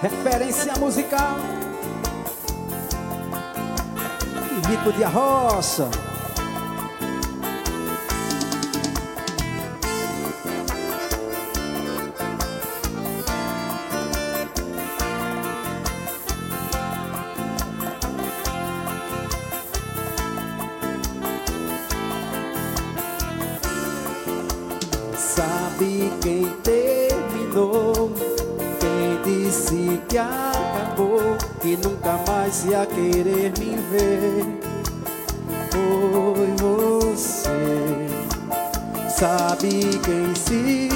Referência musical, ritmo de arroça. Sabe quem terminou? Quem disse que acabou, que nunca mais ia querer me ver? Foi você. Sabe quem se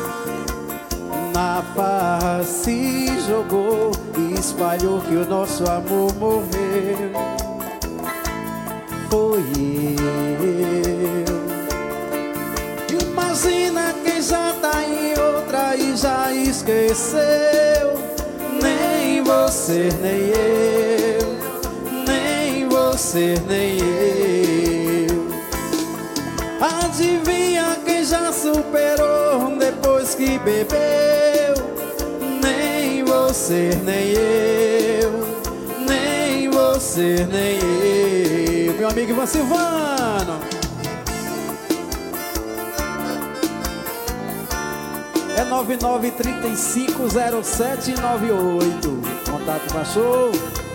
na farra se jogou e espalhou que o nosso amor morreu? Foi eu. Imagina quem já tá em outra e já esqueceu. Nem você, nem eu, nem você, nem eu. Adivinha quem já superou depois que bebeu? Nem você, nem eu, nem você, nem eu. Meu amigo Ivan Silvano. É 99350798. Contato baixou.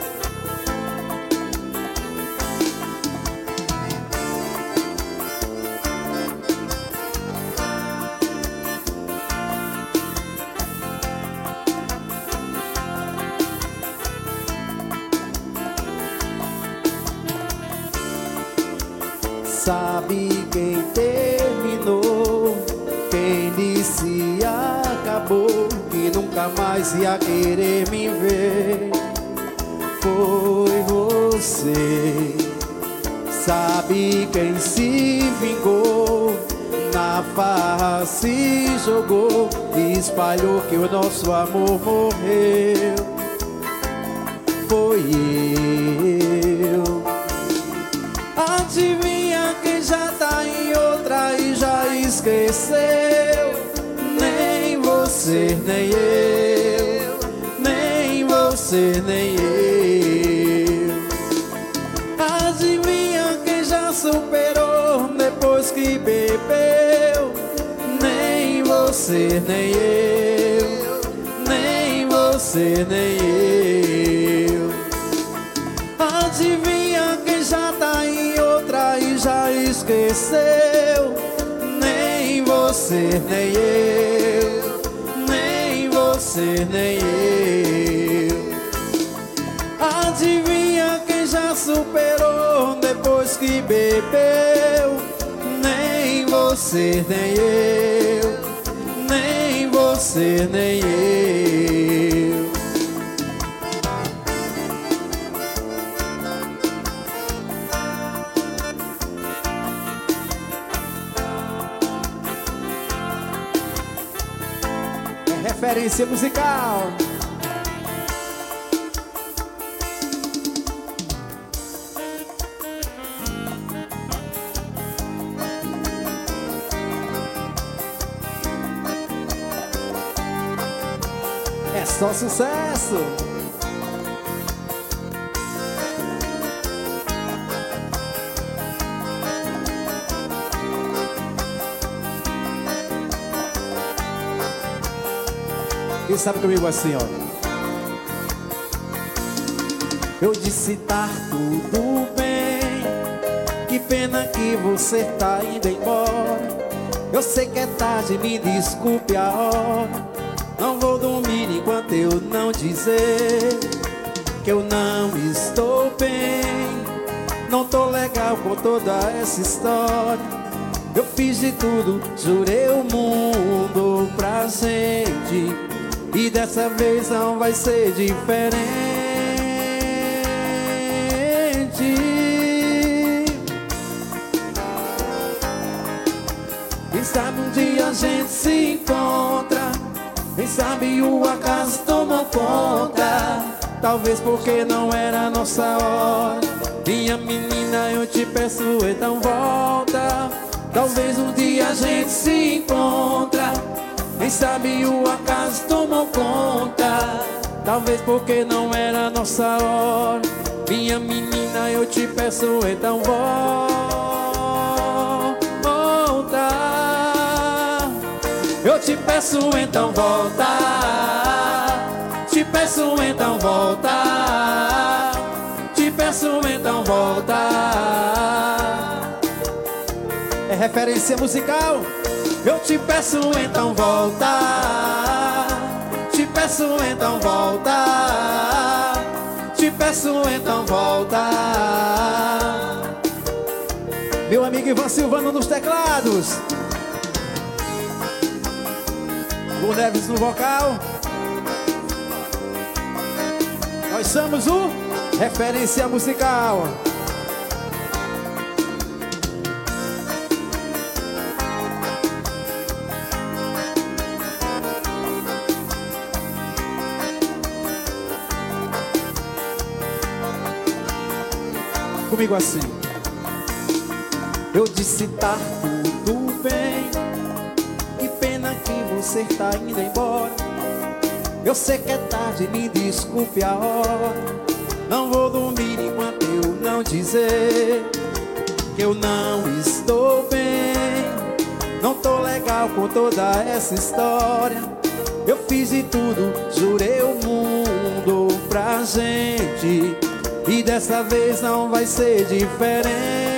Sabe quem terminou? Quem disse acabou, que nunca mais ia querer me ver? Foi você. Sabe quem se vingou? Na farra se jogou e espalhou que o nosso amor morreu? Foi eu. Adivinha quem já tá em outra e já esqueceu? Nem você, nem eu, nem você, nem eu. Adivinha quem já superou depois que bebeu? Nem você, nem eu, nem você, nem eu. Adivinha quem já tá em outra e já esqueceu? Nem você, nem eu, nem você, nem eu. Adivinha quem já superou depois que bebeu? Nem você, nem eu, nem você, nem eu. Referência musical. É só sucesso. Quem sabe comigo assim, ó. Eu disse tá tudo bem, que pena que você tá indo embora. Eu sei que é tarde, me desculpe a hora. Não vou dormir enquanto eu não dizer que eu não estou bem. Não tô legal com toda essa história. Eu fiz de tudo, jurei o mundo pra gente, e dessa vez não vai ser diferente. Quem sabe um dia a gente se encontra, quem sabe o acaso tomou conta. Talvez porque não era a nossa hora. Minha menina, eu te peço, então volta. Talvez um dia a gente se encontra, quem sabe o acaso tomou conta. talvez porque não era nossa hora. Minha menina, eu te peço, então volta. Eu te peço, então volta. Te peço, então volta. Te peço, então volta. É referência musical. Eu te peço, então volta. Te peço, então volta. Te peço, então volta. Meu amigo Ivan Silvano nos teclados, o Neves no vocal. Nós somos o Referência Musical. Comigo assim. Eu disse tá tudo bem, que pena que você tá indo embora. Eu sei que é tarde, me desculpe a hora. Não vou dormir enquanto eu não dizer que eu não estou bem. Não tô legal com toda essa história. Eu fiz de tudo, jurei o mundo pra gente, e dessa vez não vai ser diferente.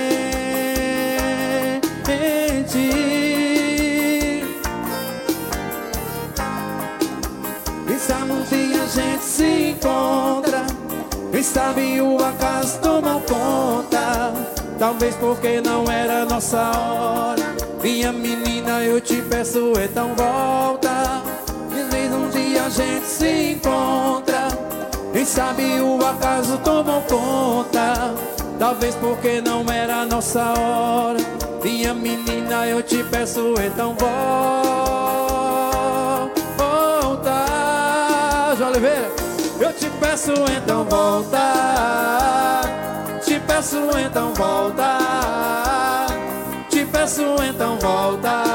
Quem sabe um dia a gente se encontra, quem sabe o acaso toma conta, talvez porque não era nossa hora. Minha menina, eu te peço, então volta. Talvez um dia a gente se encontra, quem sabe o acaso tomou conta, talvez porque não era nossa hora. Minha menina, eu te peço, então volta. João Oliveira. Eu te peço, então volta. Te peço, então volta. Te peço, então volta.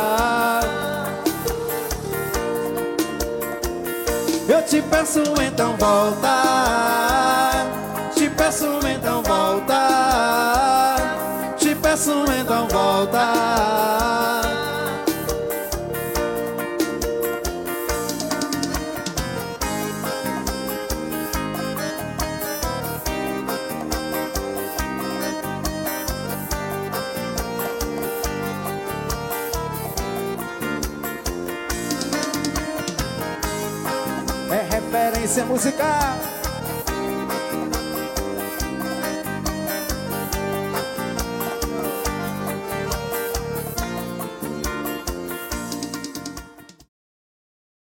Eu te peço, então volta. Te peço, então volta. Te peço, então volta. É referência musical.